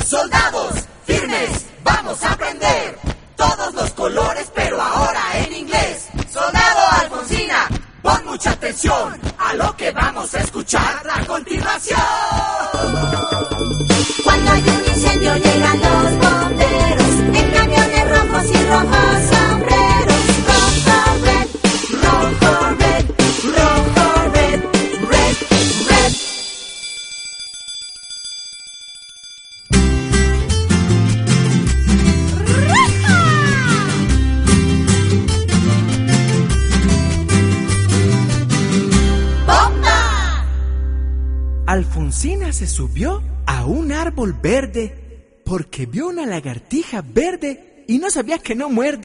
Soldados, firmes, vamos a aprender todos los colores, pero ahora en inglés. Soldado Alfonsina, pon mucha atención a lo que vamos a escuchar a continuación. Cuando hay un incendio llegan los bomberos en camiones rojos y rojos sombreros. Rojo, red, rojo, red, rojo, red, red, red. ¡Bomba! Alfonsina se subió a un árbol verde porque vio una lagartija verde y no sabía que no muerde.